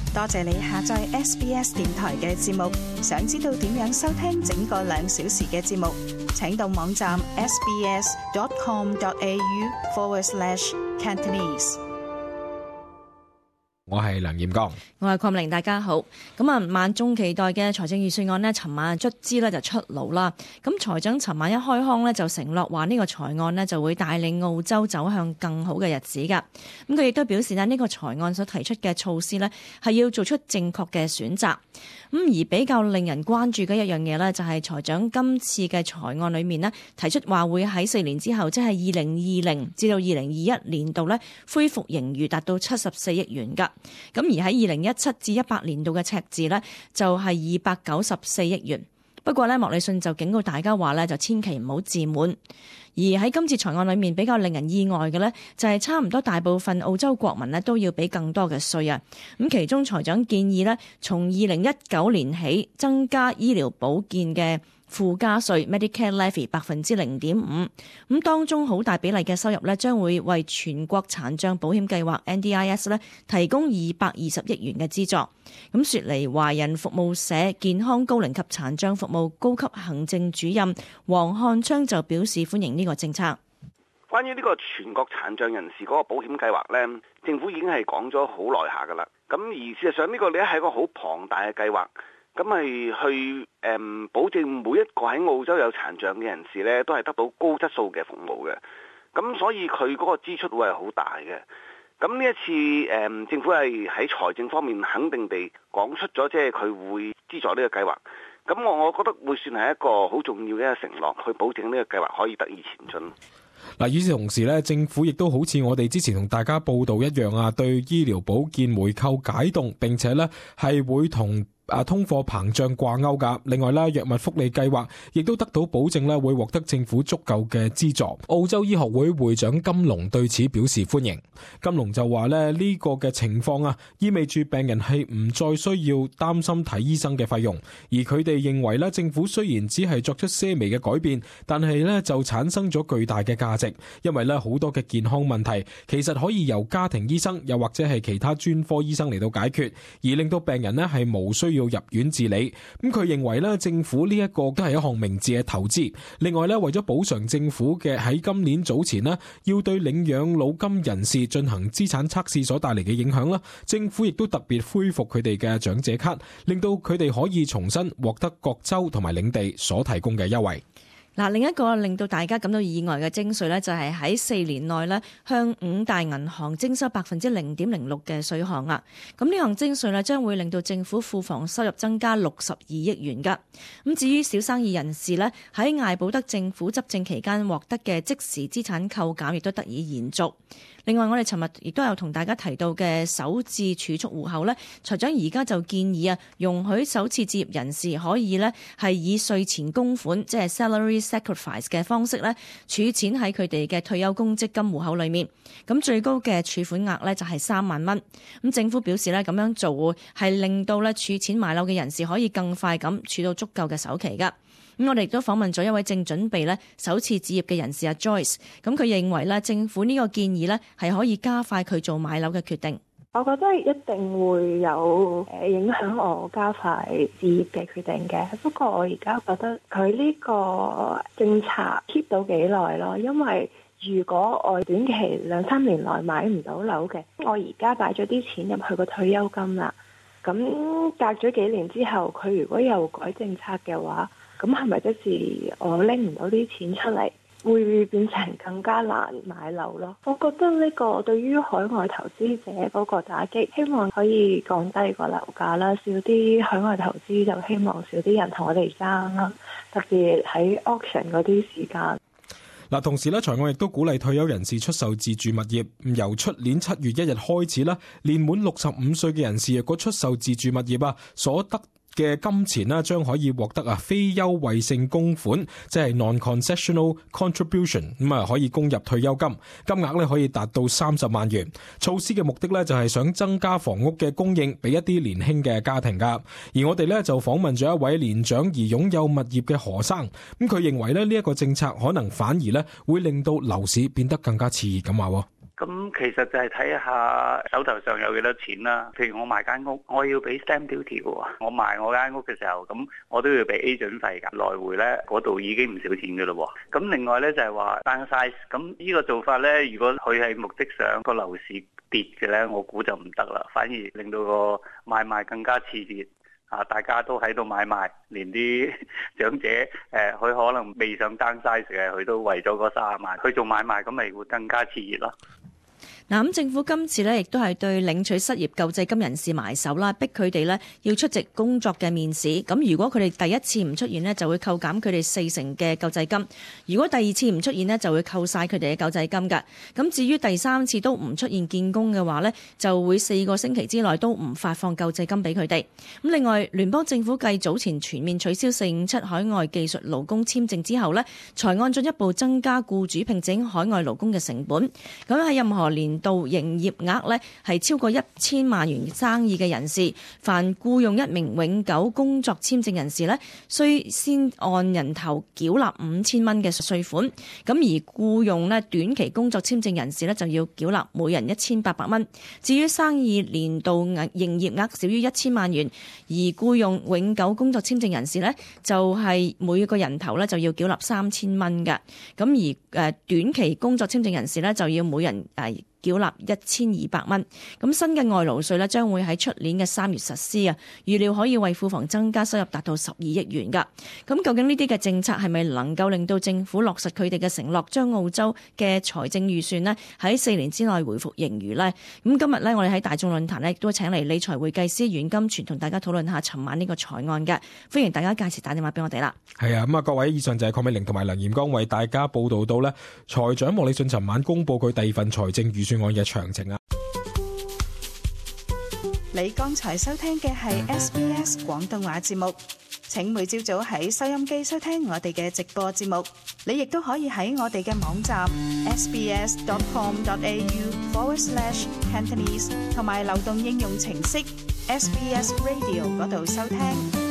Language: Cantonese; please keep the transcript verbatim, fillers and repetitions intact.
多謝你下載 S B S 電台嘅節目。想知道點樣收聽整個兩小時嘅節目，請到網站 sbs.com.au forward slash Cantonese。 我係梁彥剛， 我係鄺玲，大家好。咁啊，萬眾期待嘅財政預算案呢，尋晚卒之咧就出爐啦。咁財長尋晚一開腔呢，就承諾話呢個財案呢就會帶領澳洲走向更好嘅日子噶。咁佢亦都表示呢，呢個財案所提出嘅措施呢，係要做出正確嘅選擇。咁而比較令人關注嘅一樣嘢呢，就係財長今次嘅財案裏面呢，提出話會喺四年之後，即係二零二零至到二零二一年度呢，恢復盈餘達到七十四億元噶。咁而喺二零一七至一八年度嘅赤字呢，就係二百九十四億元。不過呢，莫里遜就警告大家話呢，就千祈唔好自滿。而喺今次財案裏面比較令人意外嘅呢，就係差唔多大部分澳洲國民呢都要俾更多嘅稅啊。咁其中財長建議呢，從二零一九年起增加醫療保健嘅附加稅 Medicare Levy 百分之零點五，咁當中好大比例嘅收入呢，將會為全國殘障保險計劃 N D I S 呢提供二百二十億元嘅資助。咁雪梨華人服務社健康高齡及殘障服務高級行政主任黃漢昌就表示歡迎呢個政策。 關於呢個全國殘障人士嗰個保險計劃呢，政府已經係講咗好耐下噶啦。咁而事實上呢個呢係一個好龐大嘅計劃。咁係去誒、嗯、保證每一個喺澳洲有殘障嘅人士咧，都係得到高質素嘅服務嘅。咁所以佢嗰個支出會係好大嘅。咁呢一次誒、嗯、政府係喺財政方面肯定地講出咗，即係佢會資助呢個計劃。咁我我覺得會算係一個好重要嘅一個承諾，去保證呢個計劃可以得以前進。 嗱，與此同時咧，政府亦都好似我哋之前同大家報道一樣啊，對醫療保健回扣解凍，並且咧係會同啊，通貨膨脹掛鈎噶。另外咧，藥物福利計劃亦都得到保證咧，會獲得政府足夠嘅資助。澳洲醫學會會長金龍對此表示歡迎。金龍就話咧，呢個嘅情況啊，意味住病人係唔再需要擔心睇醫生嘅費用，而佢哋認為咧，政府雖然只係作出些微嘅改變，但係咧就產生咗巨大嘅價值，因為咧好多嘅健康問題其實可以由家庭醫生又或者係其他專科醫生嚟到解決，而令到病人咧係無需要入院治理。咁佢認為咧，政府呢一個都係一項明智嘅投資。另外咧，為咗補償政府嘅喺今年早前咧要對領養老金人士進行資產測試所帶嚟嘅影響啦，政府亦都特別恢復佢哋嘅長者卡，令到佢哋可以重新獲得各州同埋領地所提供嘅優惠。 嗱，另一個令到大家感到意外嘅徵稅呢，就係喺四年內呢向五大銀行徵收百分之零點零六嘅稅項啊！咁呢項徵稅呢，將會令到政府庫房收入增加六十二億元㗎。咁至於小生意人士呢，喺艾保德政府執政期間獲得嘅即時資產扣減，亦都得以延續。另外，我哋尋日亦都有同大家提到嘅首次儲蓄戶口呢，財長而家就建議啊，容許首次置業人士可以呢係以稅前供款，即係 salary sacrifice 嘅方式呢儲錢喺佢哋嘅退休公積金戶口裏面。咁最高嘅儲款額呢就係三萬蚊。咁政府表示呢，咁樣做係令到呢儲錢買樓嘅人士可以更快咁儲到足夠嘅首期㗎。咁我哋亦都訪問咗一位正準備咧首次置業嘅人士阿 Joyce， 咁佢認為咧政府呢個建議咧係可以加快佢做買樓嘅決定。 我覺得一定會有誒影響我加快置業嘅決定嘅，不過我而家覺得佢呢個政策 keep 到幾耐咯，因為如果我短期兩三年內買唔到樓嘅，我而家擺咗啲錢入去個退休金啦，咁隔咗幾年之後，佢如果又改政策嘅話，咁係咪即是我拎唔到啲錢出嚟，會變成更加難買樓咯？我覺得呢個對於海外投資者嗰個打擊，希望可以降低個樓價啦，少啲海外投資就希望少啲人同我哋爭啦，特別喺 auction 嗰啲時間。 嗱，同時咧，財案亦都鼓勵退休人士出售自住物業，由出年七月一日開始啦，年滿六十五歲嘅人士，如果出售自住物業啊，所得嘅金錢呢，將可以獲得啊非優惠性供款，即係 non-concessional contribution， 咁啊可以供入退休金，金額咧可以達到三十萬元。措施嘅目的咧就係想增加房屋嘅供應俾一啲年輕嘅家庭噶。而我哋咧就訪問咗一位年長而擁有物業嘅何生，咁佢認為咧呢一個政策可能反而咧會令到樓市變得更加熾熱咁話。 咁其實就係睇下手頭上有幾多錢啦。譬如我賣間屋，我要俾 stamp duty 喎。我賣我間屋嘅時候，咁我都要俾 agent 費㗎。來回咧嗰度已經唔少錢㗎咯。咁另外咧就係話 downsize，咁呢個做法咧，如果佢係目的上個樓市跌嘅咧，我估就唔得啦，反而令到個買賣更加熾熱。啊！大家都喺度買賣，連啲長者誒，佢、呃、可能未上 downsize嘅，佢都為咗嗰三十萬，佢做買賣咁咪會更加熾熱咯。 嗱，咁政府今次咧，亦都係對領取失業救濟金人士埋手啦，逼佢哋咧要出席工作嘅面試。咁如果佢哋第一次唔出現呢，就會扣減佢哋四成嘅救濟金；如果第二次唔出現呢，就會扣晒佢哋嘅救濟金㗎。咁至於第三次都唔出現見工嘅話呢，就會四個星期之內都唔發放救濟金俾佢哋。咁另外，聯邦政府繼早前全面取消四五七海外技術勞工簽證之後呢，財案進一步增加僱主聘請海外勞工嘅成本。咁喺任何年到營業額咧係超過一千萬元生意嘅人士，凡僱用一名永久工作簽證人士咧，需先按人頭繳納五千蚊嘅稅款。咁而僱用咧短期工作簽證人士咧，就要繳納每人一千八百蚊。至於生意年度營業額少於一千萬元，而僱用永久工作簽證人士咧，就係每個人頭咧就要繳納三千蚊嘅。咁而誒短期工作簽證人士咧，就要每人誒繳納一千二百蚊。咁新嘅外勞稅咧，將會喺出年嘅三月實施啊，預料可以為庫房增加收入達到十二億元噶。咁究竟呢啲嘅政策係咪能夠令到政府落實佢哋嘅承諾，將澳洲嘅財政預算呢喺四年之內回復盈餘呢？咁今日呢，我哋喺大眾論壇呢亦都請嚟理財會計師阮金泉同大家討論下尋晚呢個財案嘅。歡迎大家屆時打電話俾我哋啦。 係啊，咁啊各位，以上就係鄺美玲同埋梁嚴剛為大家報道到呢財長莫里遜尋晚公布佢第二份財政預算案嘅詳情啊。 你剛才收聽嘅係 S B S 廣東話節目，請每朝早喺收音機收聽我哋嘅直播節目。你亦都可以喺我哋嘅網站 sbs dot com dot a u forward slash Cantonese 同埋流動應用程式 S B S Radio 嗰度收聽。